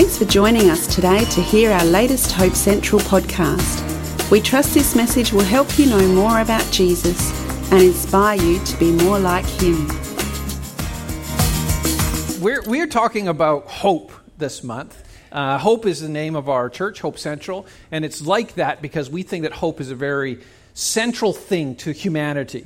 Thanks for joining us today to hear our latest Hope Central podcast. We trust this message will help you know more about Jesus and inspire you to be more like Him. We're talking about hope this month. Hope is the name of our church, Hope Central, and it's like that because we think that hope is a very central thing to humanity.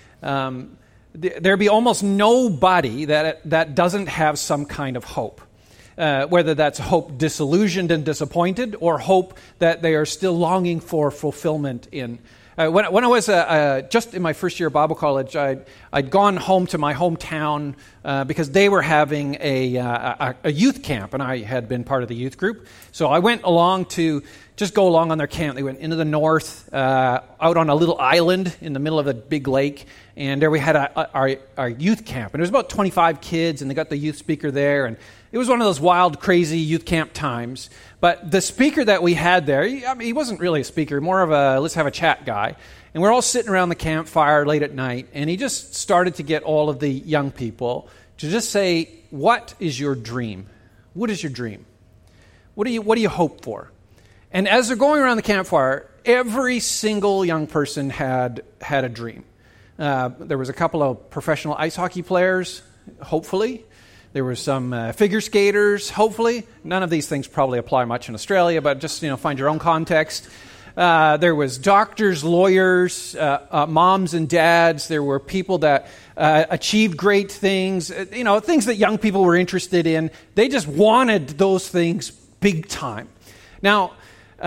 There'd be almost nobody that doesn't have some kind of hope. Whether that's hope disillusioned and disappointed, or hope that they are still longing for fulfillment in. When I was just in my first year of Bible college, I'd gone home to my hometown because they were having a youth camp, and I had been part of the youth group. So I went along to just go along on their camp. They went into the north, out on a little island in the middle of a big lake, and there we had our youth camp. And there was about 25 kids, and they got the youth speaker there, and it was one of those wild, crazy youth camp times. But the speaker that we had there, he wasn't really a speaker, more of a let's have a chat guy. And we're all sitting around the campfire late at night, and he just started to get all of the young people to just say, what is your dream? What is your dream? What do you hope for? And as they're going around the campfire, every single young person had a dream. There was a couple of professional ice hockey players, hopefully. There were some figure skaters, hopefully. None of these things probably apply much in Australia, but just find your own context. There was doctors, lawyers, moms and dads. There were people that achieved great things, things that young people were interested in. They just wanted those things big time. Now,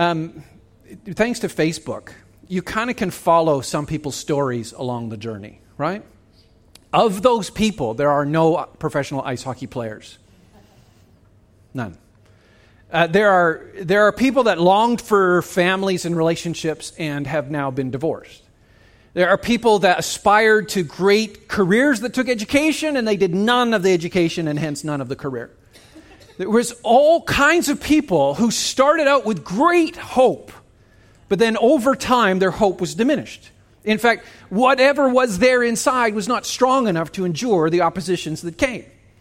thanks to Facebook, you kind of can follow some people's stories along the journey, right? Of those people, there are no professional ice hockey players. None. There are people that longed for families and relationships and have now been divorced. There are people that aspired to great careers that took education, and they did none of the education and hence none of the career. There was all kinds of people who started out with great hope, but then over time their hope was diminished. In fact, whatever was there inside was not strong enough to endure the oppositions that came.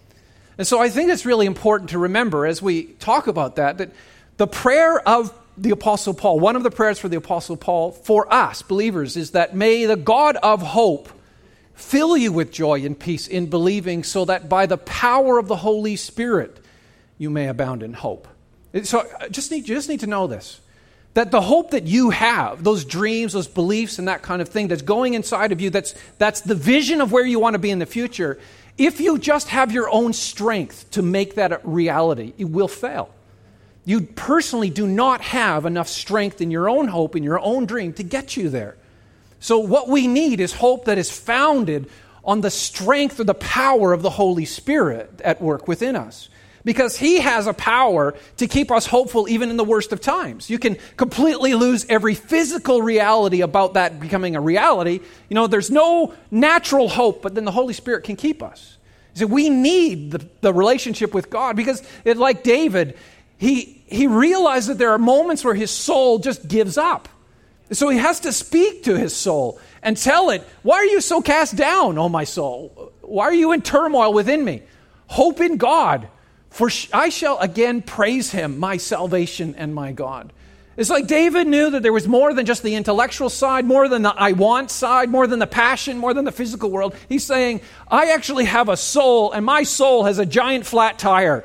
And so I think it's really important to remember as we talk about that the prayer of the Apostle Paul, one of the prayers for the Apostle Paul for us believers is that may the God of hope fill you with joy and peace in believing so that by the power of the Holy Spirit you may abound in hope. So you just need to know this. That the hope that you have, those dreams, those beliefs, and that kind of thing that's going inside of you, that's the vision of where you want to be in the future. If you just have your own strength to make that a reality, it will fail. You personally do not have enough strength in your own hope, in your own dream, to get you there. So what we need is hope that is founded on the strength or the power of the Holy Spirit at work within us. Because He has a power to keep us hopeful even in the worst of times. You can completely lose every physical reality about that becoming a reality. There's no natural hope, but then the Holy Spirit can keep us. So we need the relationship with God because, like David, he realized that there are moments where his soul just gives up. So he has to speak to his soul and tell it, why are you so cast down, O my soul? Why are you in turmoil within me? Hope in God. For I shall again praise Him, my salvation and my God. It's like David knew that there was more than just the intellectual side, more than the I want side, more than the passion, more than the physical world. He's saying, I actually have a soul, and my soul has a giant flat tire.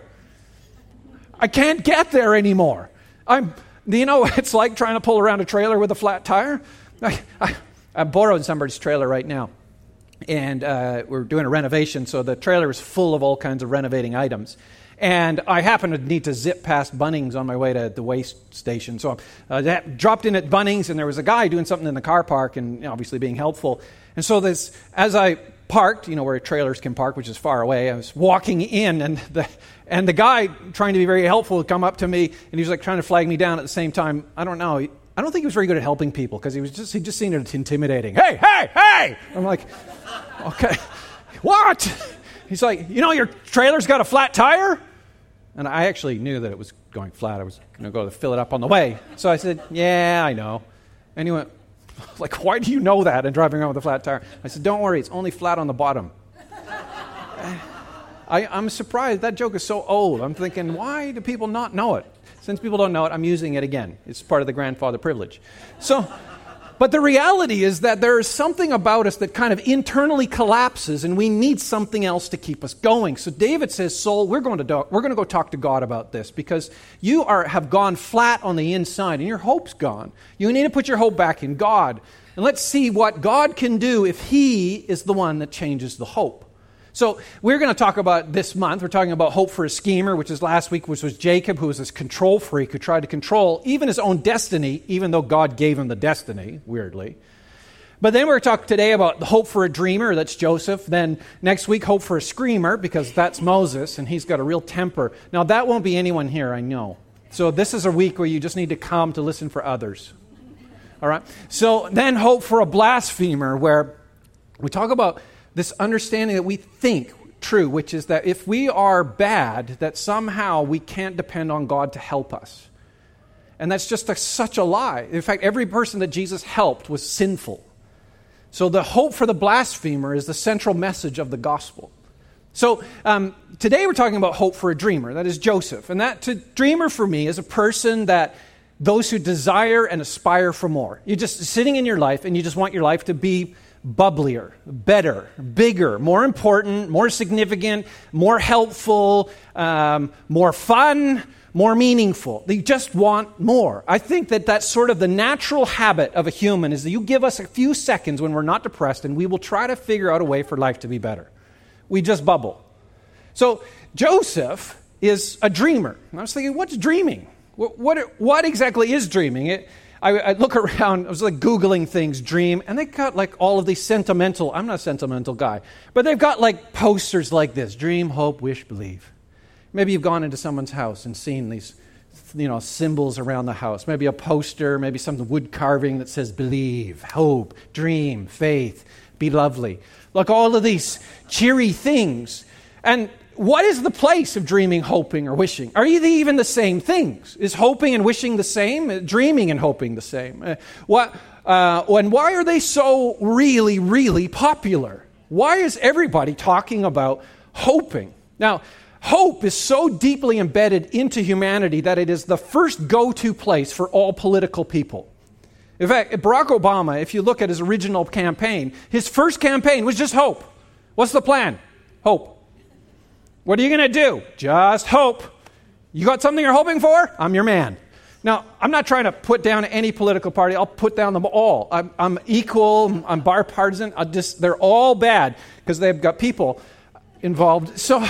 I can't get there anymore. It's like trying to pull around a trailer with a flat tire. I'm borrowing somebody's trailer right now. And we're doing a renovation, so the trailer is full of all kinds of renovating items. And I happen to need to zip past Bunnings on my way to the waste station. So I dropped in at Bunnings, and there was a guy doing something in the car park and obviously being helpful. And so as I parked, where trailers can park, which is far away, I was walking in, and the guy, trying to be very helpful, would come up to me, and he was like trying to flag me down at the same time. I don't know. I don't think he was very good at helping people because he just seemed intimidating. Hey! I'm like, okay, what? He's like, your trailer's got a flat tire? And I actually knew that it was going flat. I was going to go to fill it up on the way. So I said, yeah, I know. And he went, like, why do you know that and driving around with a flat tire? I said, don't worry, it's only flat on the bottom. I'm surprised. That joke is so old. I'm thinking, why do people not know it? Since people don't know it, I'm using it again. It's part of the grandfather privilege. But the reality is that there is something about us that kind of internally collapses, and we need something else to keep us going. So David says, soul, we're going to go talk to God about this, because you have gone flat on the inside, and your hope's gone. You need to put your hope back in God. And let's see what God can do if He is the one that changes the hope. So we're going to talk about this month, we're talking about hope for a schemer, which is last week, which was Jacob, who was this control freak who tried to control even his own destiny, even though God gave him the destiny, weirdly. But then we're going to talk today about the hope for a dreamer, that's Joseph. Then next week, hope for a screamer, because that's Moses, and he's got a real temper. Now that won't be anyone here, I know. So this is a week where you just need to come to listen for others. All right? So then hope for a blasphemer, where we talk about this understanding that we think true, which is that if we are bad, that somehow we can't depend on God to help us. And that's just such a lie. In fact, every person that Jesus helped was sinful. So the hope for the blasphemer is the central message of the gospel. So today we're talking about hope for a dreamer. That is Joseph. And that dreamer for me is a person that those who desire and aspire for more. You're just sitting in your life and you just want your life to be bubblier, better, bigger, more important, more significant, more helpful, more fun, more meaningful. They just want more. I think that that's sort of the natural habit of a human, is that you give us a few seconds when we're not depressed and we will try to figure out a way for life to be better. We just bubble. So Joseph is a dreamer. And I was thinking, what's dreaming? What exactly is dreaming? I look around, I was like Googling things, dream, and they got like all of these sentimental, I'm not a sentimental guy, but they've got like posters like this, dream, hope, wish, believe. Maybe you've gone into someone's house and seen these, symbols around the house. Maybe a poster, maybe some wood carving that says believe, hope, dream, faith, be lovely. Like all of these cheery things. And what is the place of dreaming, hoping, or wishing? Are they even the same things? Is hoping and wishing the same? Dreaming and hoping the same? And why are they so really, really popular? Why is everybody talking about hoping? Now, hope is so deeply embedded into humanity that it is the first go-to place for all political people. In fact, Barack Obama, if you look at his original campaign, his first campaign was just hope. What's the plan? Hope. What are you going to do? Just hope. You got something you're hoping for? I'm your man. Now, I'm not trying to put down any political party. I'll put down them all. I'm equal. I'm bipartisan. They're all bad because they've got people involved. So,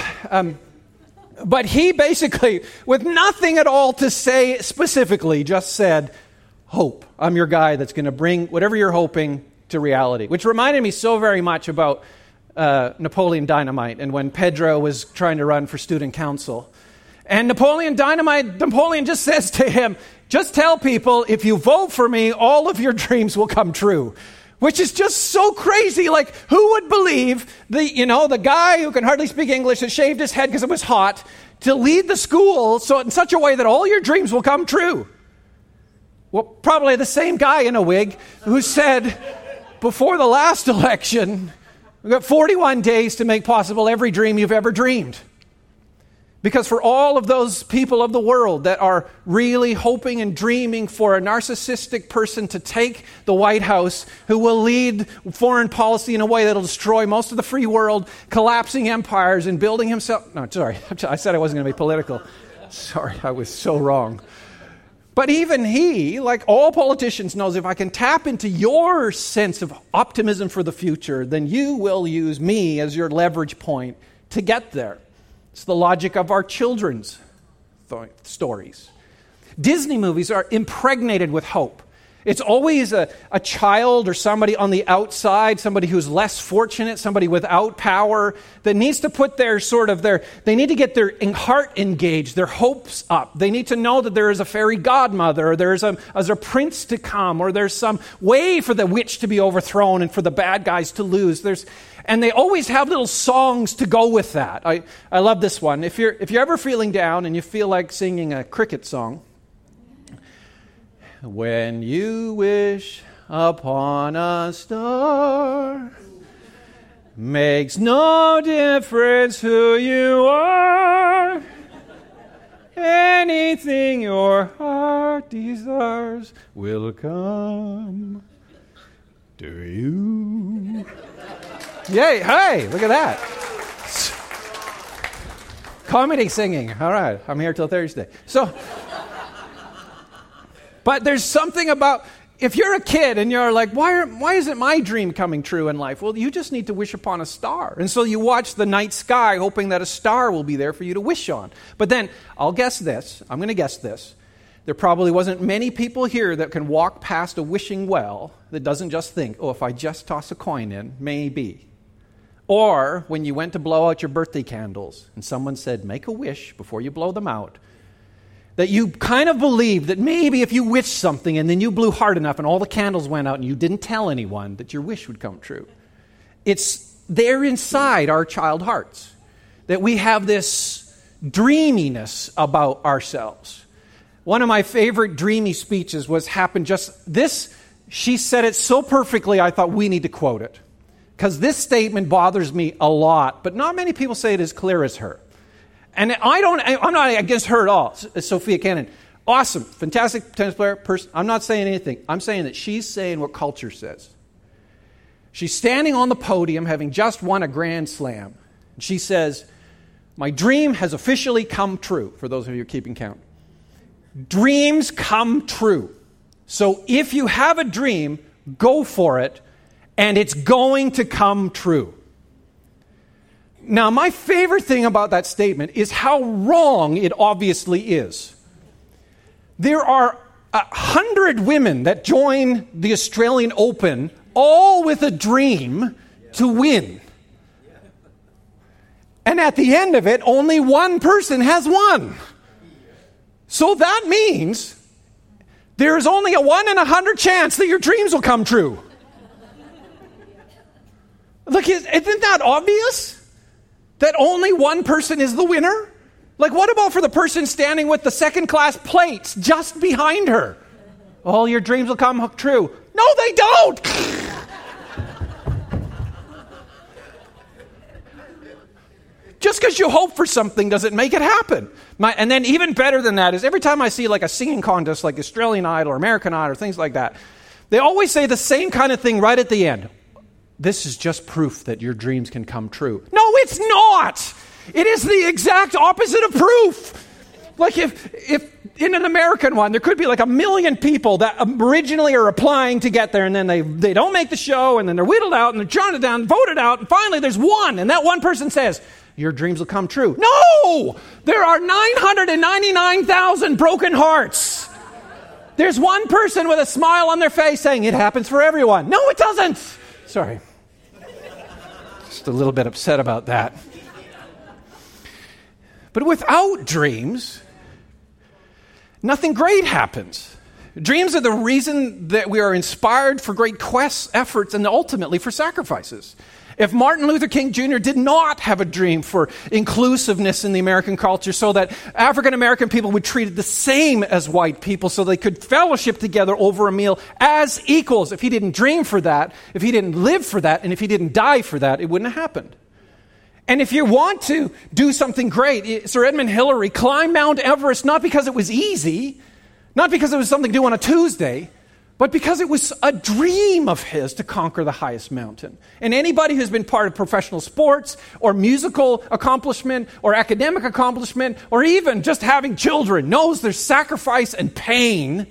but he basically, with nothing at all to say specifically, just said, hope. I'm your guy that's going to bring whatever you're hoping to reality, which reminded me so very much about Napoleon Dynamite and when Pedro was trying to run for student council. And Napoleon just says to him, just tell people, if you vote for me, all of your dreams will come true. Which is just so crazy. Like, who would believe the guy who can hardly speak English, that shaved his head because it was hot, to lead the school in such a way that all your dreams will come true? Well, probably the same guy in a wig who said before the last election, we've got 41 days to make possible every dream you've ever dreamed. Because for all of those people of the world that are really hoping and dreaming for a narcissistic person to take the White House, who will lead foreign policy in a way that will destroy most of the free world, collapsing empires and building himself... No, sorry, I said I wasn't going to be political. Sorry, I was so wrong. But even he, like all politicians, knows if I can tap into your sense of optimism for the future, then you will use me as your leverage point to get there. It's the logic of our children's stories. Disney movies are impregnated with hope. It's always a child or somebody on the outside, somebody who's less fortunate, somebody without power, that needs to put they need to get their heart engaged, their hopes up. They need to know that there is a fairy godmother, or there's a prince to come, or there's some way for the witch to be overthrown and for the bad guys to lose. And they always have little songs to go with that. I love this one. If you're ever feeling down and you feel like singing a cricket song, when you wish upon a star, Makes no difference who you are. Anything your heart desires will come to you. Yay, hey, look at that. Comedy singing. All right, I'm here till Thursday. But there's something about, if you're a kid and you're like, why isn't my dream coming true in life? Well, you just need to wish upon a star. And so you watch the night sky hoping that a star will be there for you to wish on. But then, I'm going to guess this. There probably wasn't many people here that can walk past a wishing well that doesn't just think, oh, if I just toss a coin in, maybe. Or when you went to blow out your birthday candles and someone said, make a wish before you blow them out, that you kind of believed that maybe if you wished something and then you blew hard enough and all the candles went out and you didn't tell anyone, that your wish would come true. It's there inside our child hearts that we have this dreaminess about ourselves. One of my favorite dreamy speeches happened just this. She said it so perfectly, I thought we need to quote it. Because this statement bothers me a lot, but not many people say it as clear as her. And I'm not against her at all, Sophia Cannon. Awesome, fantastic tennis player, person. I'm not saying anything. I'm saying that she's saying what culture says. She's standing on the podium having just won a Grand Slam. She says, my dream has officially come true, for those of you keeping count. Dreams come true. So if you have a dream, go for it, and it's going to come true. Now, my favorite thing about that statement is how wrong it obviously is. There are 100 women that join the Australian Open, all with a dream to win. And at the end of it, only one person has won. So that means there is only a 1 in 100 chance that your dreams will come true. Look, isn't that obvious? That only one person is the winner? Like, what about for the person standing with the second-class plates just behind her? All your dreams will come true. No, they don't! Just because you hope for something doesn't make it happen. And then even better than that is every time I see like a singing contest like Australian Idol or American Idol or things like that, they always say the same kind of thing right at the end. This is just proof that your dreams can come true. No, it's not. It is the exact opposite of proof. Like if in an American one, there could be like 1 million people that originally are applying to get there, and then they don't make the show, and then they're whittled out, and they're jotted down, voted out, and finally there's one, and that one person says, your dreams will come true. No! There are 999,000 broken hearts. There's one person with a smile on their face saying, it happens for everyone. No, it doesn't. Sorry. Just a little bit upset about that. But without dreams, nothing great happens. Dreams are the reason that we are inspired for great quests, efforts, and ultimately for sacrifices. If Martin Luther King Jr. did not have a dream for inclusiveness in the American culture so that African American people would be treated the same as white people so they could fellowship together over a meal as equals, if he didn't dream for that, if he didn't live for that, and if he didn't die for that, it wouldn't have happened. And if you want to do something great, Sir Edmund Hillary climbed Mount Everest not because it was easy, not because it was something to do on a Tuesday, but because it was a dream of his to conquer the highest mountain. And anybody who's been part of professional sports or musical accomplishment or academic accomplishment or even just having children knows there's sacrifice and pain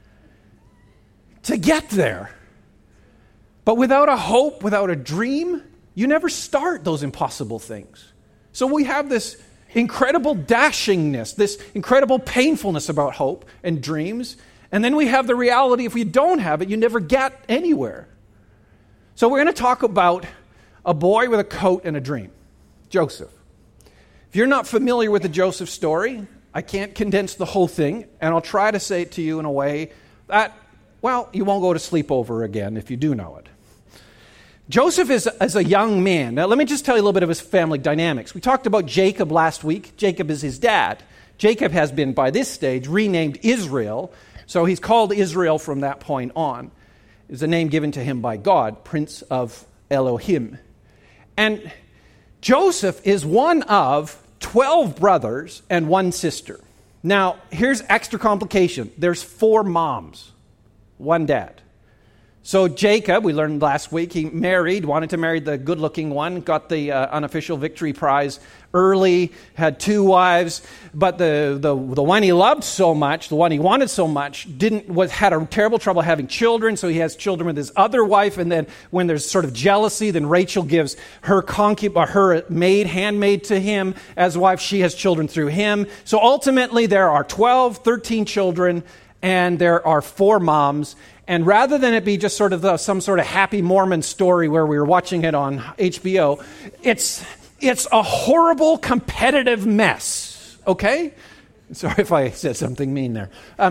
to get there. But without a hope, without a dream, you never start those impossible things. So we have this incredible dashingness, this incredible painfulness about hope and dreams. And then we have the reality, if you don't have it, you never get anywhere. So we're going to talk about a boy with a coat and a dream, Joseph. If you're not familiar with the Joseph story, I can't condense the whole thing, and I'll try to say it to you in a way that, well, you won't go to sleep over again if you do know it. Joseph is a young man. Now, let me just tell you a little bit of his family dynamics. We talked about Jacob last week. Jacob is his dad. Jacob has been, by this stage, renamed Israel. So he's called Israel from that point on. It's a name given to him by God, Prince of Elohim. And Joseph is one of 12 brothers and one sister. Now, here's extra complication. There's 4 moms, 1 dad. So Jacob, we learned last week, he wanted to marry the good-looking one, got the unofficial victory prize early, had 2 wives, but the one he loved so much, the one he wanted so much, had a terrible trouble having children, so he has children with his other wife, and then when there's sort of jealousy, then Rachel gives her handmaid to him as wife. She has children through him. So ultimately there are 13 children, and there are 4 moms. And rather than it be just sort of some sort of happy Mormon story where we were watching it on HBO, it's a horrible competitive mess, okay? Sorry if I said something mean there.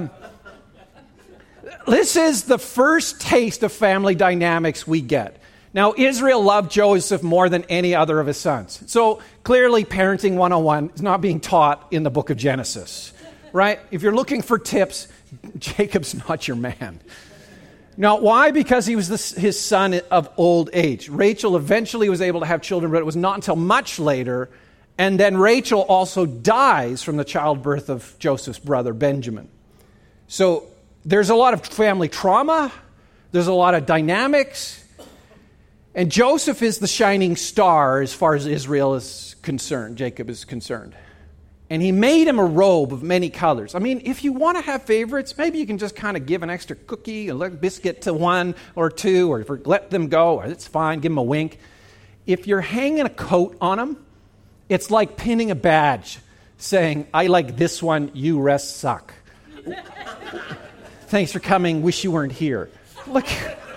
This is the first taste of family dynamics we get. Now, Israel loved Joseph more than any other of his sons. So clearly, Parenting 101 is not being taught in the book of Genesis, right? If you're looking for tips, Jacob's not your man. Now, why? Because he was his son of old age. Rachel eventually was able to have children, but it was not until much later. And then Rachel also dies from the childbirth of Joseph's brother, Benjamin. So there's a lot of family trauma. There's a lot of dynamics. And Joseph is the shining star as far as Israel is concerned, Jacob is concerned. And he made him a robe of many colors. I mean, if you want to have favorites, maybe you can just kind of give an extra cookie, a little biscuit to 1 or 2, or let them go. It's fine, give them a wink. If you're hanging a coat on them, it's like pinning a badge saying, I like this one, you rest suck. Thanks for coming, wish you weren't here. Look.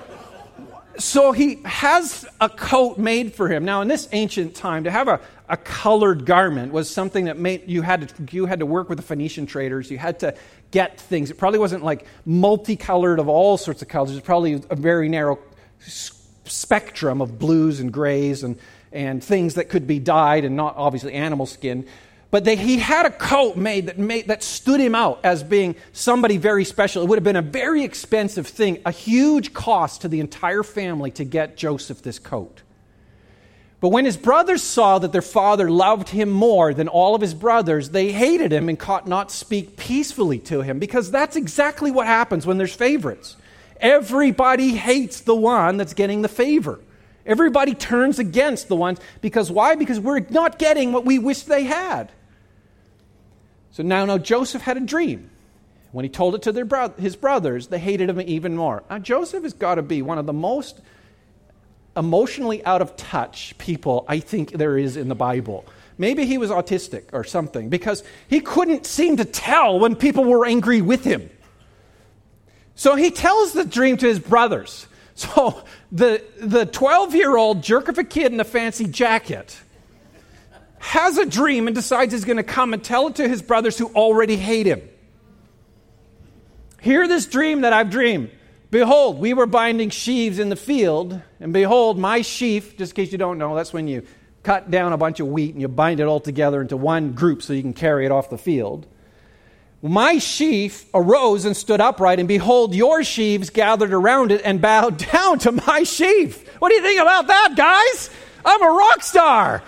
So he has a coat made for him. Now, in this ancient time, to have a colored garment was something that you had to work with the Phoenician traders. You had to get things. It probably wasn't like multicolored of all sorts of colors. It was probably a very narrow spectrum of blues and grays and things that could be dyed and not obviously animal skin. But he had a coat made that stood him out as being somebody very special. It would have been a very expensive thing, a huge cost to the entire family to get Joseph this coat. But when his brothers saw that their father loved him more than all of his brothers, they hated him and could not speak peacefully to him, because that's exactly what happens when there's favorites. Everybody hates the one that's getting the favor. Everybody turns against the ones. Because why? Because we're not getting what we wish they had. So now Joseph had a dream. When he told it to his brothers, they hated him even more. Now, Joseph has got to be one of the most emotionally out of touch people I think there is in the Bible. Maybe he was autistic or something, because he couldn't seem to tell when people were angry with him. So he tells the dream to his brothers. So the 12-year-old jerk of a kid in a fancy jacket has a dream and decides he's going to come and tell it to his brothers who already hate him. Hear this dream that I've dreamed. Behold, we were binding sheaves in the field, and behold, my sheaf, just in case you don't know, that's when you cut down a bunch of wheat and you bind it all together into one group so you can carry it off the field. My sheaf arose and stood upright, and behold, your sheaves gathered around it and bowed down to my sheaf. What do you think about that, guys? I'm a rock star.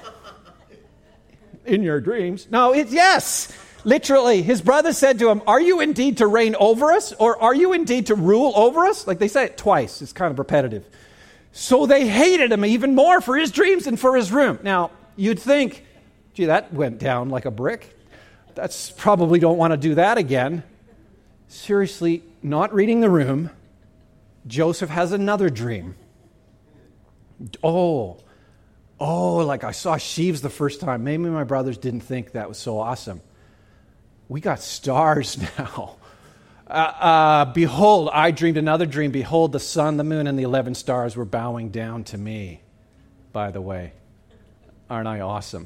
In your dreams. No, yes. Literally, his brother said to him, are you indeed to reign over us, or are you indeed to rule over us? Like, they say it twice. It's kind of repetitive. So they hated him even more for his dreams and for his room. Now, you'd think, gee, that went down like a brick. That's probably don't want to do that again. Seriously, not reading the room, Joseph has another dream. Like I saw sheaves the first time. Maybe my brothers didn't think that was so awesome. We got stars now. Behold, I dreamed another dream. Behold, the sun, the moon, and the 11 stars were bowing down to me. By the way, aren't I awesome?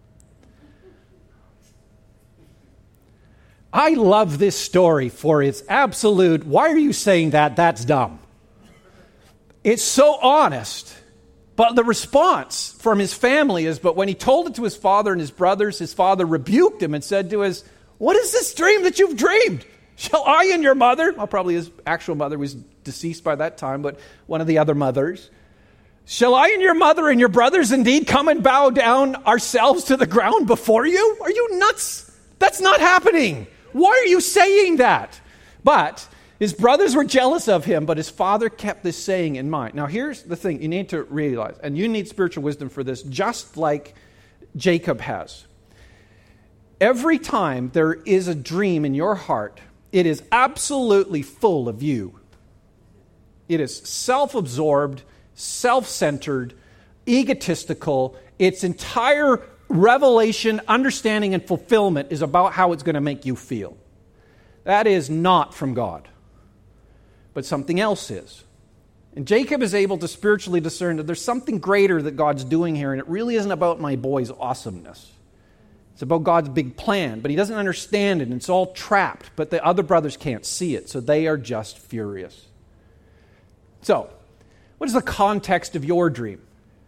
I love this story for its absolute, why are you saying that? That's dumb. It's so honest. But the response from his family is, but when he told it to his father and his brothers, his father rebuked him and said to us, what is this dream that you've dreamed? Shall I and your mother, well, probably his actual mother was deceased by that time, but one of the other mothers, Shall I and your mother and your brothers indeed come and bow down ourselves to the ground before you? Are you nuts? That's not happening. Why are you saying that? But his brothers were jealous of him, but his father kept this saying in mind. Now here's the thing you need to realize, and you need spiritual wisdom for this, just like Jacob has. Every time there is a dream in your heart, it is absolutely full of you. It is self-absorbed, self-centered, egotistical. Its entire revelation, understanding, and fulfillment is about how it's going to make you feel. That is not from God, but something else is. And Jacob is able to spiritually discern that there's something greater that God's doing here, and it really isn't about my boy's awesomeness. It's about God's big plan, but he doesn't understand it, and it's all trapped, but the other brothers can't see it, so they are just furious. So, what is the context of your dream?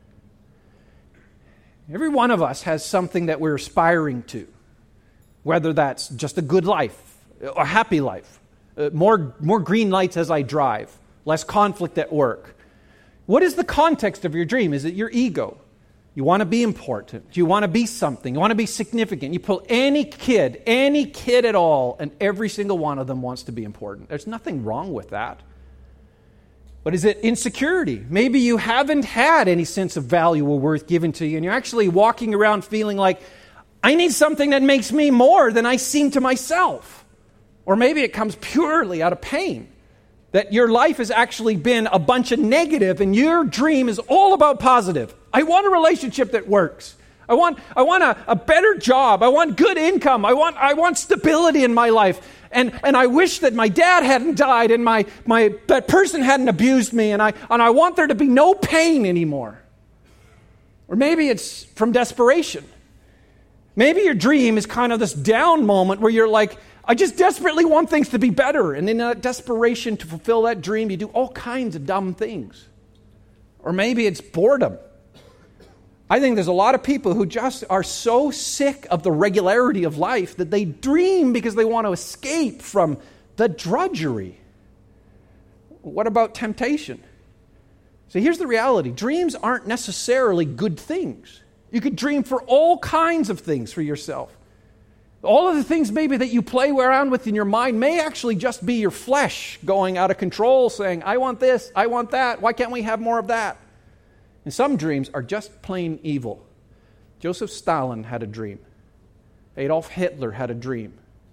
Every one of us has something that we're aspiring to, whether that's just a good life, a happy life, more green lights as I drive, less conflict at work. What is the context of your dream? Is it your ego? You want to be important. You want to be something. You want to be significant. You pull any kid at all, and every single one of them wants to be important. There's nothing wrong with that. But is it insecurity? Maybe you haven't had any sense of value or worth given to you, and you're actually walking around feeling like, I need something that makes me more than I seem to myself. Or maybe it comes purely out of pain. That your life has actually been a bunch of negative and your dream is all about positive. I want a relationship that works. I want a better job. I want good income. I want stability in my life. And I wish that my dad hadn't died and that person hadn't abused me, and I want there to be no pain anymore. Or maybe it's from desperation. Maybe your dream is kind of this down moment where you're like, I just desperately want things to be better. And in that desperation to fulfill that dream, you do all kinds of dumb things. Or maybe it's boredom. I think there's a lot of people who just are so sick of the regularity of life that they dream because they want to escape from the drudgery. What about temptation? So here's the reality. Dreams aren't necessarily good things. You could dream for all kinds of things for yourself. All of the things maybe that you play around with in your mind may actually just be your flesh going out of control, saying, I want this, I want that, why can't we have more of that? And some dreams are just plain evil. Joseph Stalin had a dream. Adolf Hitler had a dream.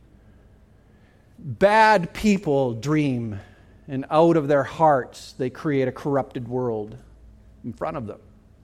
Bad people dream, and out of their hearts they create a corrupted world in front of them.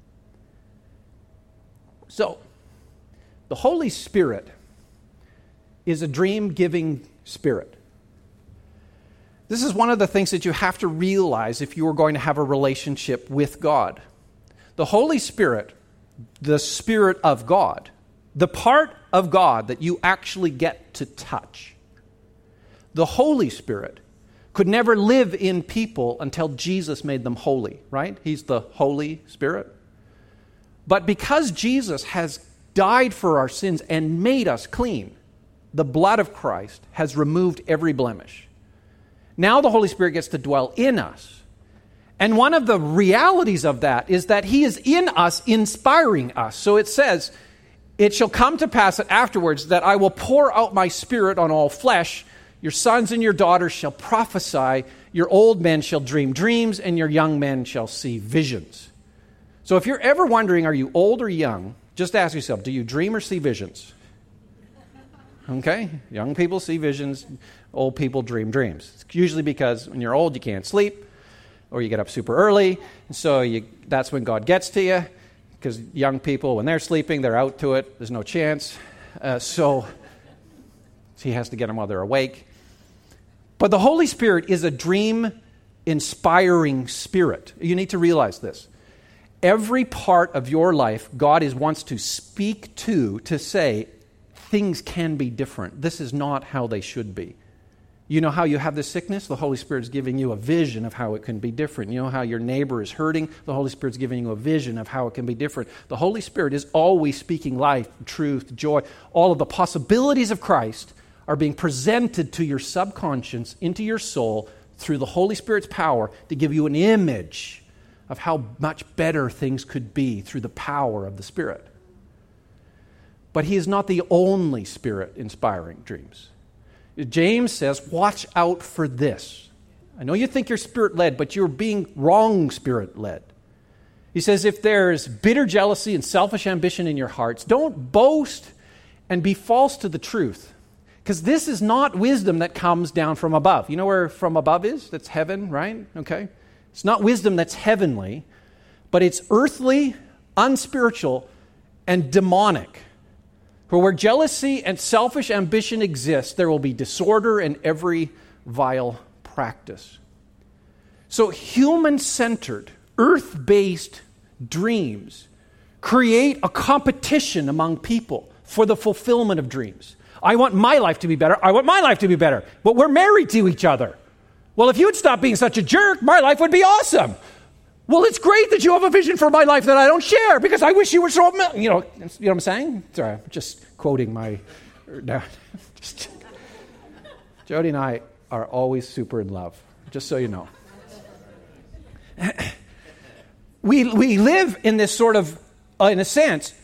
So, the Holy Spirit is a dream-giving spirit. This is one of the things that you have to realize if you are going to have a relationship with God. The Holy Spirit, the Spirit of God, the part of God that you actually get to touch. The Holy Spirit could never live in people until Jesus made them holy, right? He's the Holy Spirit. But because Jesus has died for our sins and made us clean, the blood of Christ has removed every blemish. Now the Holy Spirit gets to dwell in us. And one of the realities of that is that He is in us, inspiring us. So it says, it shall come to pass that afterwards that I will pour out my Spirit on all flesh. Your sons and your daughters shall prophesy. Your old men shall dream dreams, and your young men shall see visions. So if you're ever wondering, are you old or young? Just ask yourself, do you dream or see visions? Okay? Young people see visions. Old people dream dreams. It's usually because when you're old, you can't sleep, or you get up super early, and so that's when God gets to you, because young people, when they're sleeping, they're out to it. There's no chance. So He has to get them while they're awake. But the Holy Spirit is a dream-inspiring spirit. You need to realize this. Every part of your life, God wants to speak to say, things can be different. This is not how they should be. You know how you have this sickness? The Holy Spirit is giving you a vision of how it can be different. You know how your neighbor is hurting? The Holy Spirit is giving you a vision of how it can be different. The Holy Spirit is always speaking life, truth, joy. All of the possibilities of Christ are being presented to your subconscious, into your soul, through the Holy Spirit's power to give you an image of how much better things could be through the power of the Spirit. But he is not the only Spirit inspiring dreams. James says, watch out for this. I know you think you're Spirit-led, but you're being wrong Spirit-led. He says, if there's bitter jealousy and selfish ambition in your hearts, don't boast and be false to the truth. Because this is not wisdom that comes down from above. You know where from above is? That's heaven, right? Okay. It's not wisdom that's heavenly, but it's earthly, unspiritual, and demonic. For where jealousy and selfish ambition exist, there will be disorder and every vile practice. So human-centered, earth-based dreams create a competition among people for the fulfillment of dreams. I want my life to be better. I want my life to be better. But we're married to each other. Well, if you would stop being such a jerk, my life would be awesome. Well, it's great that you have a vision for my life that I don't share because I wish you were so, you know what I'm saying? Sorry, I'm just quoting my, no, just, Jody and I are always super in love, just so you know. We live in this sort of, in a sense,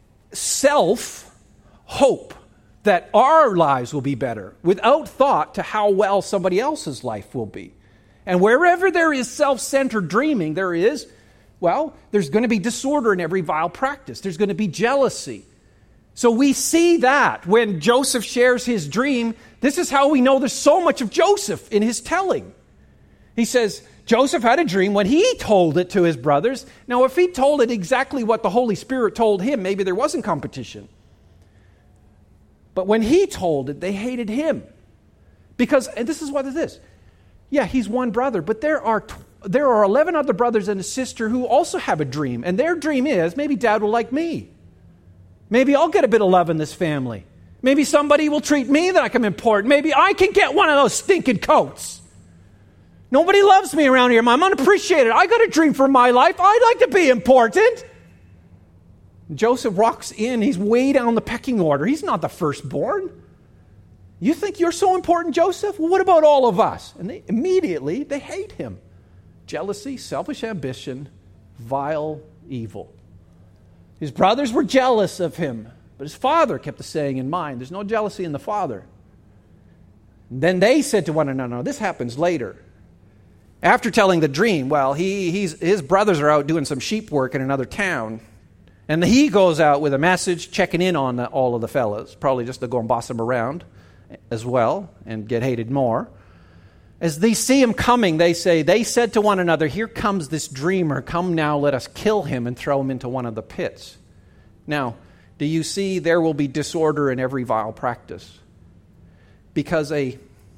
self-hope that our lives will be better without thought to how well somebody else's life will be. And wherever there is self-centered dreaming, there's going to be disorder in every vile practice. There's going to be jealousy. So we see that when Joseph shares his dream, this is how we know there's so much of Joseph in his telling. He says, Joseph had a dream when he told it to his brothers. Now, if he told it exactly what the Holy Spirit told him, maybe there wasn't competition. But when he told it, they hated him. Because, and this is what it is. Yeah, he's one brother, but there are 11 other brothers and a sister who also have a dream. And their dream is, maybe Dad will like me. Maybe I'll get a bit of love in this family. Maybe somebody will treat me like I'm important. Maybe I can get one of those stinking coats. Nobody loves me around here. I'm unappreciated. I got a dream for my life. I'd like to be important. Joseph walks in. He's way down the pecking order. He's not the firstborn. You think you're so important, Joseph? Well, what about all of us? And they hate him. Jealousy, selfish ambition, vile evil. His brothers were jealous of him, but his father kept the saying in mind. There's no jealousy in the father. And then they said to one another, no, this happens later. After telling the dream, well, his brothers are out doing some sheep work in another town. And he goes out with a message checking in on all of the fellas, probably just to go and boss them around as well and get hated more. As they see him coming, they said to one another, here comes this dreamer. Come now, let us kill him and throw him into one of the pits. Now, do you see there will be disorder in every vile practice? Because a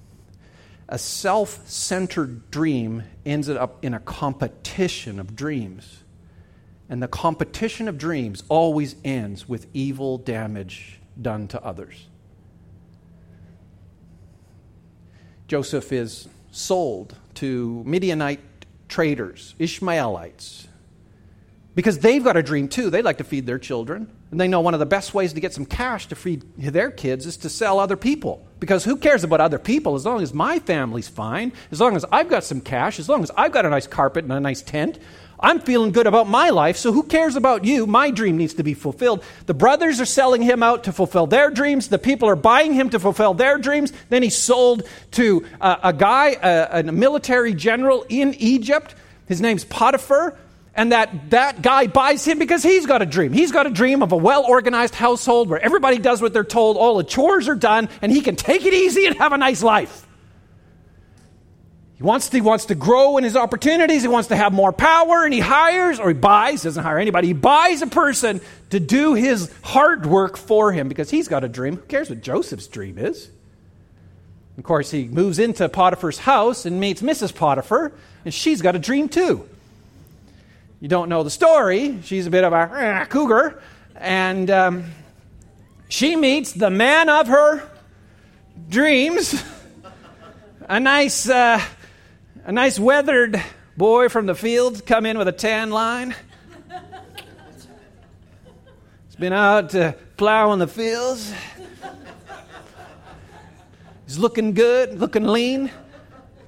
self-centered dream ends up in a competition of dreams. And the competition of dreams always ends with evil damage done to others. Joseph is sold to Midianite traders, Ishmaelites, because they've got a dream too. They like to feed their children. And they know one of the best ways to get some cash to feed their kids is to sell other people. Because who cares about other people as long as my family's fine, as long as I've got some cash, as long as I've got a nice carpet and a nice tent, I'm feeling good about my life, so who cares about you? My dream needs to be fulfilled. The brothers are selling him out to fulfill their dreams. The people are buying him to fulfill their dreams. Then he's sold to a guy, a military general in Egypt. His name's Potiphar. And that guy buys him because he's got a dream. He's got a dream of a well-organized household where everybody does what they're told, all the chores are done, and he can take it easy and have a nice life. He wants to grow in his opportunities. He wants to have more power, and he hires, or he buys, doesn't hire anybody. He buys a person to do his hard work for him because he's got a dream. Who cares what Joseph's dream is? Of course, he moves into Potiphar's house and meets Mrs. Potiphar, and she's got a dream too. You don't know the story. She's a bit of a cougar, and she meets the man of her dreams, a nice weathered boy from the fields, come in with a tan line. He's been out plowing the fields. He's looking good, looking lean.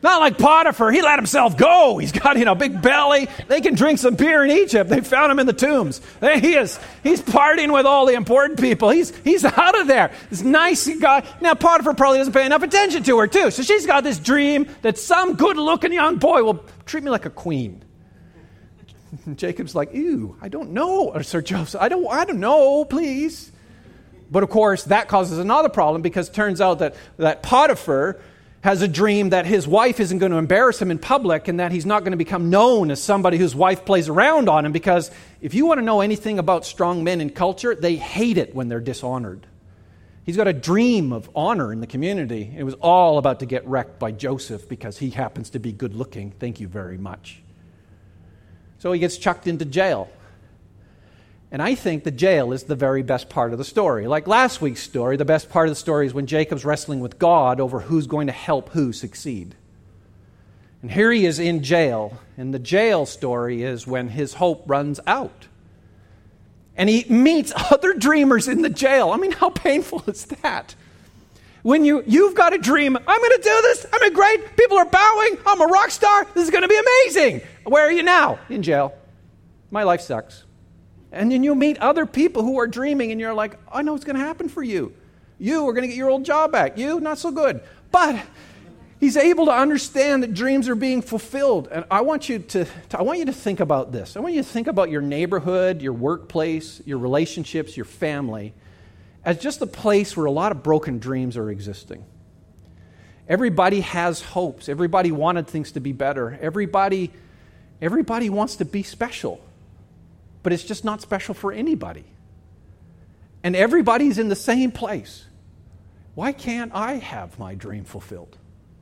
Not like Potiphar. He let himself go. He's got, big belly. They can drink some beer in Egypt. They found him in the tombs. He's partying with all the important people. He's out of there. This nice guy. Now, Potiphar probably doesn't pay enough attention to her, too. So she's got this dream that some good-looking young boy will treat me like a queen. And Jacob's like, ew, I don't know. Or Sir Joseph, I don't know, please. But, of course, that causes another problem because it turns out that Potiphar has a dream that his wife isn't going to embarrass him in public and that he's not going to become known as somebody whose wife plays around on him, because if you want to know anything about strong men in culture, they hate it when they're dishonored. He's got a dream of honor in the community. It was all about to get wrecked by Joseph because he happens to be good looking. Thank you very much. So he gets chucked into jail. And I think the jail is the very best part of the story. Like last week's story, the best part of the story is when Jacob's wrestling with God over who's going to help who succeed. And here he is in jail, and the jail story is when his hope runs out. And he meets other dreamers in the jail. I mean, how painful is that? When you've got a dream, I'm going to do this, I'm great, people are bowing, I'm a rock star, this is going to be amazing. Where are you now? In jail. My life sucks. And then you meet other people who are dreaming, and you're like, I know what's going to happen for you. You are going to get your old job back. You, not so good. But he's able to understand that dreams are being fulfilled. And I want you to think about this. I want you to think about your neighborhood, your workplace, your relationships, your family, as just a place where a lot of broken dreams are existing. Everybody has hopes. Everybody wanted things to be better. Everybody wants to be special. But it's just not special for anybody. And everybody's in the same place. Why can't I have my dream fulfilled?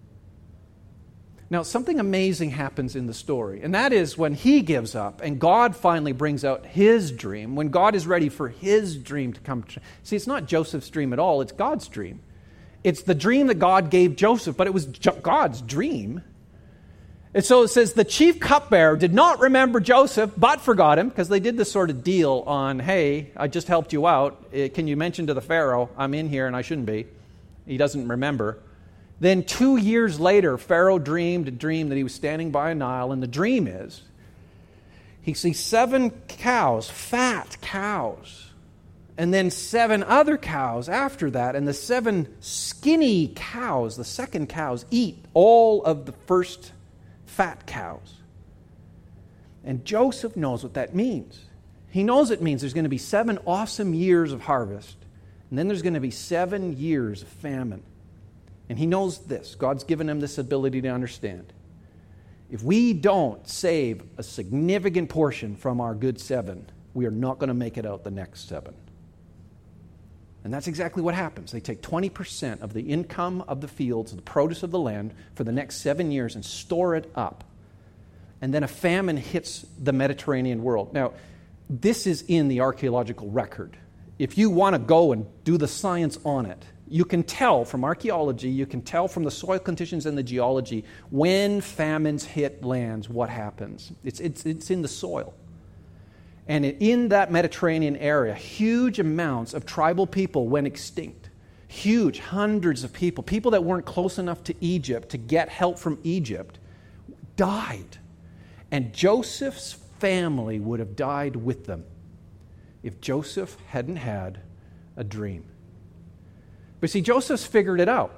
Now, something amazing happens in the story, and that is when he gives up and God finally brings out his dream, when God is ready for his dream to come true. See, it's not Joseph's dream at all, it's God's dream. It's the dream that God gave Joseph, but it was God's dream. And so it says the chief cupbearer did not remember Joseph, but forgot him, because they did this sort of deal on, hey, I just helped you out. Can you mention to the Pharaoh, I'm in here and I shouldn't be? He doesn't remember. Then 2 years later, Pharaoh dreamed a dream that he was standing by a Nile, and the dream is he sees 7 cows, fat cows, and then 7 other cows after that, and the 7 skinny cows, the second cows, eat all of the first fat cows. And Joseph knows what that means. He knows it means there's going to be 7 awesome years of harvest, and then there's going to be 7 years of famine. And he knows this. God's given him this ability to understand. If we don't save a significant portion from our good 7, we are not going to make it out the next 7. And that's exactly what happens. They take 20% of the income of the fields, the produce of the land, for the next 7 years and store it up. And then a famine hits the Mediterranean world. Now, this is in the archaeological record. If you want to go and do the science on it, you can tell from archaeology, you can tell from the soil conditions and the geology, when famines hit lands, what happens. It's in the soil. And in that Mediterranean area, huge amounts of tribal people went extinct. Huge, hundreds of people that weren't close enough to Egypt to get help from Egypt, died. And Joseph's family would have died with them if Joseph hadn't had a dream. But see, Joseph's figured it out.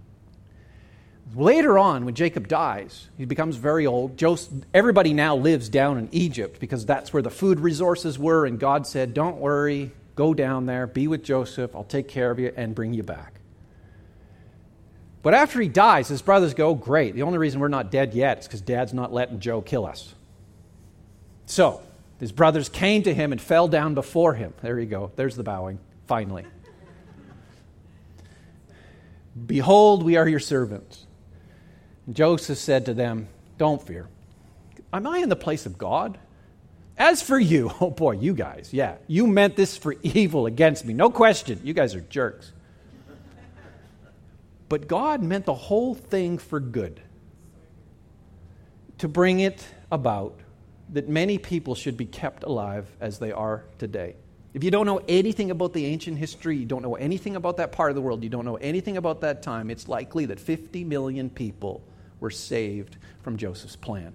Later on, when Jacob dies, he becomes very old. Everybody now lives down in Egypt because that's where the food resources were, and God said, don't worry, go down there, be with Joseph, I'll take care of you and bring you back. But after he dies, his brothers go, great, the only reason we're not dead yet is because Dad's not letting Joe kill us. So, his brothers came to him and fell down before him. There you go, there's the bowing, finally. Behold, we are your servants. And Joseph said to them, don't fear. Am I in the place of God? As for you, oh boy, you guys, yeah, you meant this for evil against me. No question, you guys are jerks. But God meant the whole thing for good, to bring it about that many people should be kept alive as they are today. If you don't know anything about the ancient history, you don't know anything about that part of the world, you don't know anything about that time, it's likely that 50 million people were saved from Joseph's plan.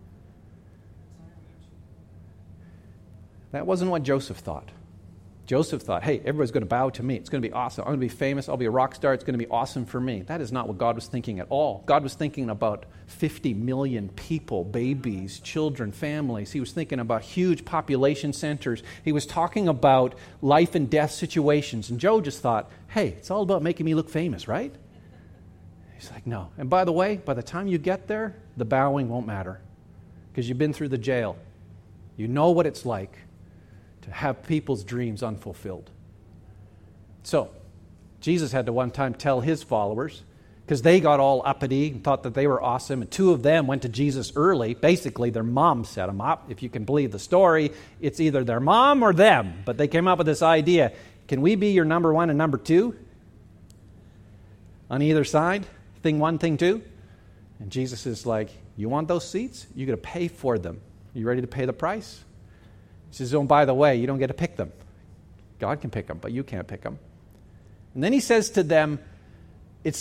That wasn't what Joseph thought. Joseph thought, hey, everybody's going to bow to me. It's going to be awesome. I'm going to be famous. I'll be a rock star. It's going to be awesome for me. That is not what God was thinking at all. God was thinking about 50 million people, babies, children, families. He was thinking about huge population centers. He was talking about life and death situations. And Joe just thought, hey, it's all about making me look famous, right? He's like, no. And by the way, by the time you get there, the bowing won't matter because you've been through the jail. You know what it's like to have people's dreams unfulfilled. So, Jesus had to one time tell his followers, because they got all uppity and thought that they were awesome, and two of them went to Jesus early. Basically, their mom set them up. If you can believe the story, it's either their mom or them, but they came up with this idea, can we be your number one and number two? On either side, thing one, thing two. And Jesus is like, you want those seats? You're going to pay for them. Are you ready to pay the price? He says, oh, by the way, you don't get to pick them. God can pick them, but you can't pick them. And then he says to them, it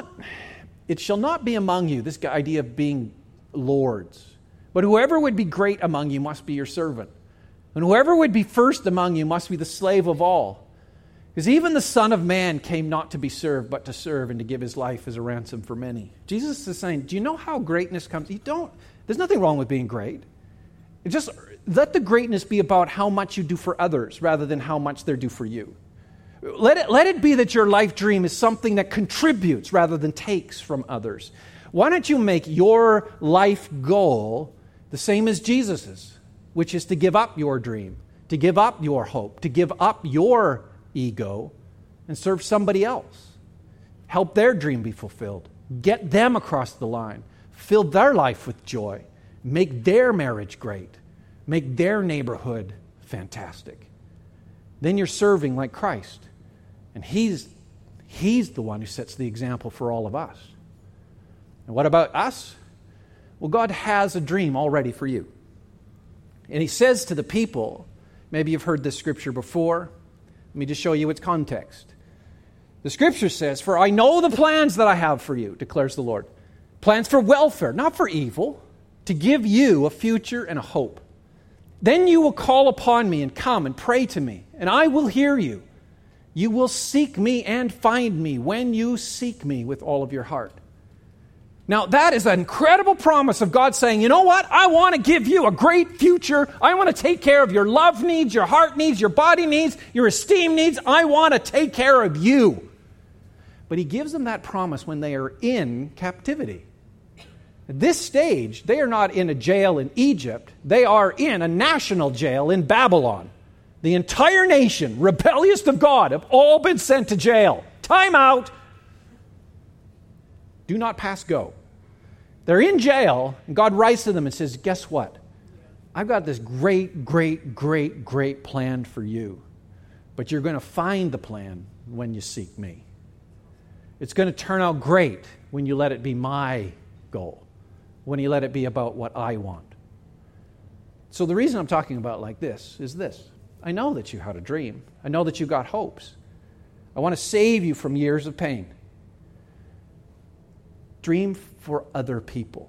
shall not be among you, this idea of being lords. But whoever would be great among you must be your servant. And whoever would be first among you must be the slave of all. Because even the Son of Man came not to be served, but to serve and to give his life as a ransom for many. Jesus is saying, do you know how greatness comes? There's nothing wrong with being great. Just let the greatness be about how much you do for others rather than how much they're do for you. Let it be that your life dream is something that contributes rather than takes from others. Why don't you make your life goal the same as Jesus's, which is to give up your dream, to give up your hope, to give up your ego and serve somebody else. Help their dream be fulfilled. Get them across the line. Fill their life with joy. Make their marriage great. Make their neighborhood fantastic. Then you're serving like Christ. And He's the one who sets the example for all of us. And what about us? Well, God has a dream already for you. And He says to the people, maybe you've heard this scripture before. Let me just show you its context. The scripture says, for I know the plans that I have for you, declares the Lord. Plans for welfare, not for evil, to give you a future and a hope. Then you will call upon me and come and pray to me, and I will hear you. You will seek me and find me when you seek me with all of your heart. Now, that is an incredible promise of God saying, you know what? I want to give you a great future. I want to take care of your love needs, your heart needs, your body needs, your esteem needs. I want to take care of you. But He gives them that promise when they are in captivity. At this stage, they are not in a jail in Egypt. They are in a national jail in Babylon. The entire nation, rebellious of God, have all been sent to jail. Time out. Do not pass go. They're in jail, and God writes to them and says, guess what? I've got this great, great, great, great plan for you. But you're going to find the plan when you seek me. It's going to turn out great when you let it be my goal. When you let it be about what I want. So the reason I'm talking about like this is this. I know that you had a dream. I know that you got hopes. I want to save you from years of pain. Dream for other people.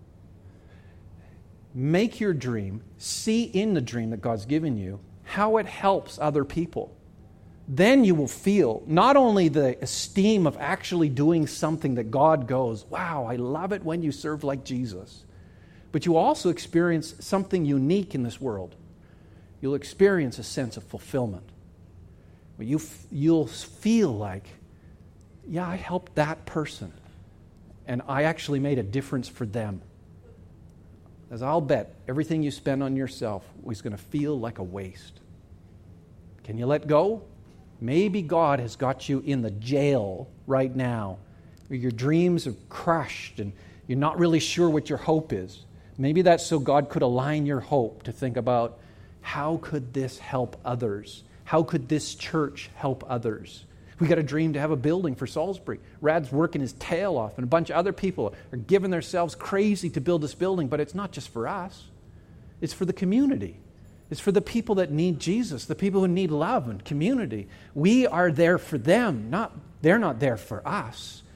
Make your dream, see in the dream that God's given you, how it helps other people. Then you will feel not only the esteem of actually doing something that God goes, wow, I love it when you serve like Jesus. But you also experience something unique in this world. You'll experience a sense of fulfillment. You'll feel like, yeah, I helped that person. And I actually made a difference for them. As I'll bet, everything you spend on yourself is going to feel like a waste. Can you let go? Maybe God has got you in the jail right now, where your dreams are crushed and you're not really sure what your hope is. Maybe that's so God could align your hope to think about, how could this help others? How could this church help others? We got a dream to have a building for Salisbury. Rad's working his tail off, and a bunch of other people are giving themselves crazy to build this building, but it's not just for us. It's for the community. It's for the people that need Jesus, the people who need love and community. We are there for them. They're not there for us.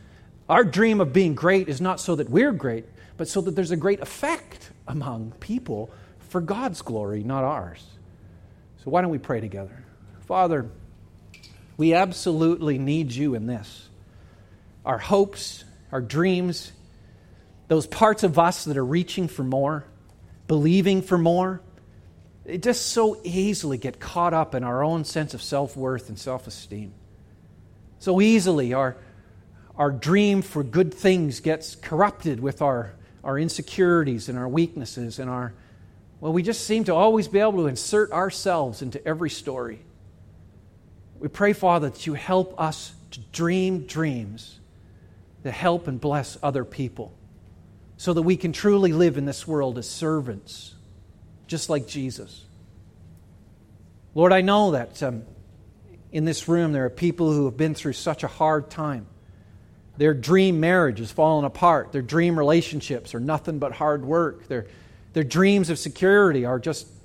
Our dream of being great is not so that we're great, but so that there's a great effect among people for God's glory, not ours. So why don't we pray together? Father, we absolutely need you in this. Our hopes, our dreams, those parts of us that are reaching for more, believing for more, they just so easily get caught up in our own sense of self-worth and self-esteem. So easily our dream for good things gets corrupted with our insecurities and our weaknesses and we just seem to always be able to insert ourselves into every story. We pray, Father, that you help us to dream dreams that help and bless other people so that we can truly live in this world as servants, just like Jesus. Lord, I know that in this room there are people who have been through such a hard time. Their dream marriage has fallen apart. Their dream relationships are nothing but hard work. Their dreams of security are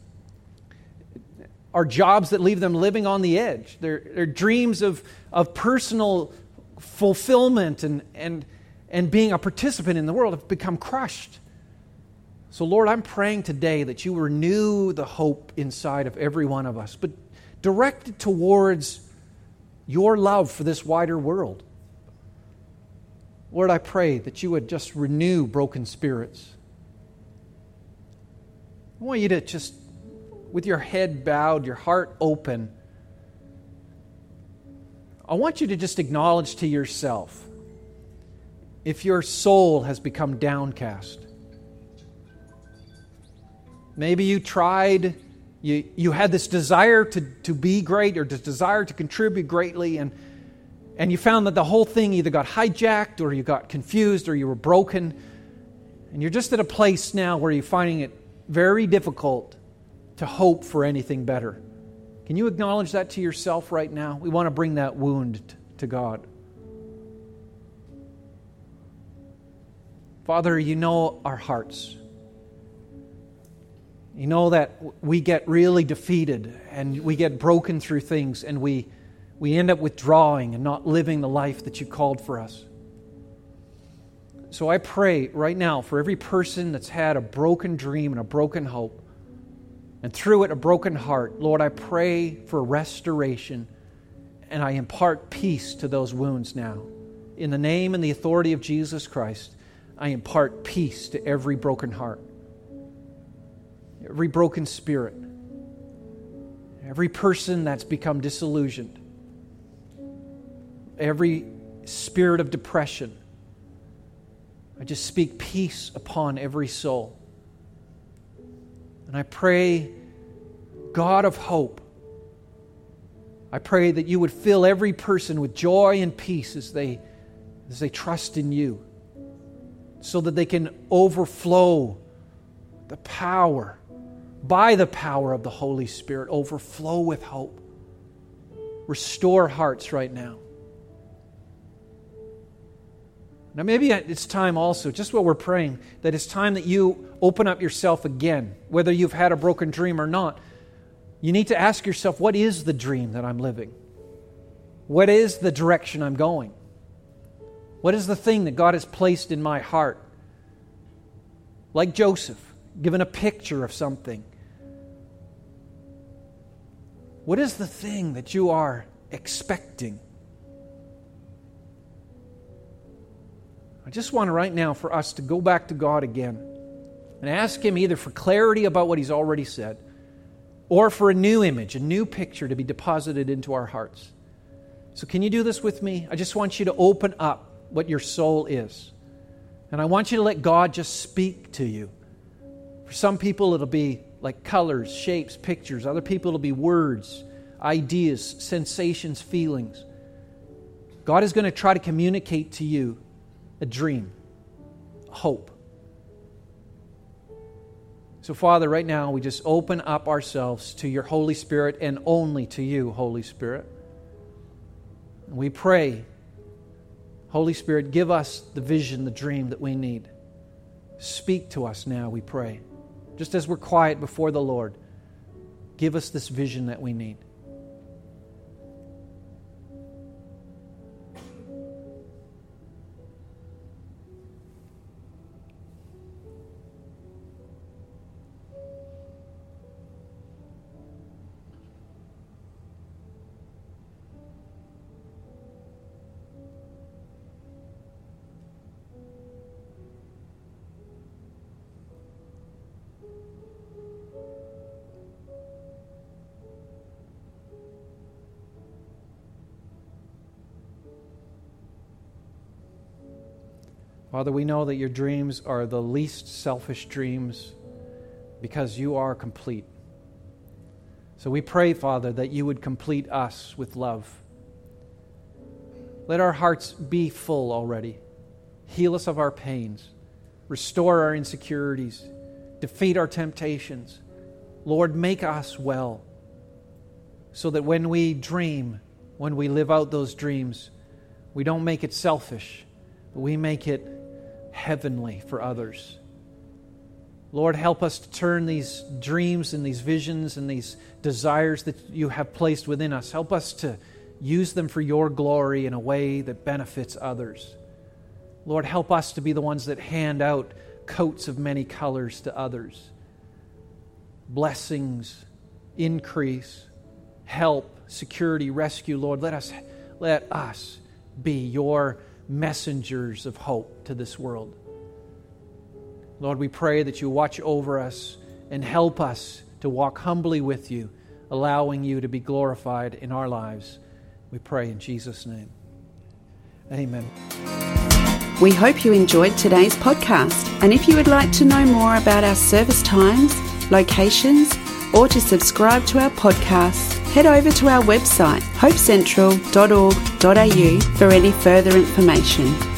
jobs that leave them living on the edge. Their dreams of personal fulfillment and being a participant in the world have become crushed. So Lord, I'm praying today that you renew the hope inside of every one of us, but direct it towards your love for this wider world. Lord, I pray that you would just renew broken spirits. I want you to just, with your head bowed, your heart open, I want you to just acknowledge to yourself if your soul has become downcast. Maybe you tried, you had this desire to be great or this desire to contribute greatly, and you found that the whole thing either got hijacked or you got confused or you were broken, and you're just at a place now where you're finding it very difficult to hope for anything better. Can you acknowledge that to yourself right now? We want to bring that wound to God. Father, you know our hearts. You know that we get really defeated and we get broken through things and we end up withdrawing and not living the life that you called for us. So I pray right now for every person that's had a broken dream and a broken hope, and through it a broken heart. Lord, I pray for restoration, and I impart peace to those wounds now. In the name and the authority of Jesus Christ, I impart peace to every broken heart, every broken spirit, every person that's become disillusioned, every spirit of depression. I just speak peace upon every soul. And I pray, God of hope, I pray that you would fill every person with joy and peace as they trust in you, so that they can overflow the power, by the power of the Holy Spirit, overflow with hope. Restore hearts right now. Now maybe it's time also, just while we're praying, that it's time that you open up yourself again, whether you've had a broken dream or not. You need to ask yourself, what is the dream that I'm living? What is the direction I'm going? What is the thing that God has placed in my heart? Like Joseph, given a picture of something. What is the thing that you are expecting? I just want right now for us to go back to God again and ask Him either for clarity about what He's already said or for a new image, a new picture to be deposited into our hearts. So can you do this with me? I just want you to open up what your soul is. And I want you to let God just speak to you. For some people it'll be like colors, shapes, pictures. Other people it'll be words, ideas, sensations, feelings. God is going to try to communicate to you a dream, hope. So Father, right now we just open up ourselves to your Holy Spirit and only to you, Holy Spirit. And we pray, Holy Spirit, give us the vision, the dream that we need. Speak to us now, we pray. Just as we're quiet before the Lord, give us this vision that we need. Father, we know that your dreams are the least selfish dreams because you are complete. So we pray, Father, that you would complete us with love. Let our hearts be full already. Heal us of our pains. Restore our insecurities. Defeat our temptations. Lord, make us well so that when we dream, when we live out those dreams, we don't make it selfish, but we make it heavenly for others. Lord, help us to turn these dreams and these visions and these desires that you have placed within us. Help us to use them for your glory in a way that benefits others. Lord, help us to be the ones that hand out coats of many colors to others. Blessings, increase, help, security, rescue. Lord, let us be your messengers of hope to this world. Lord, we pray that you watch over us and help us to walk humbly with you, allowing you to be glorified in our lives. We pray in Jesus' name. Amen. We hope you enjoyed today's podcast, and if you would like to know more about our service times, locations, or to subscribe to our podcasts, head over to our website, hopecentral.org.au for any further information.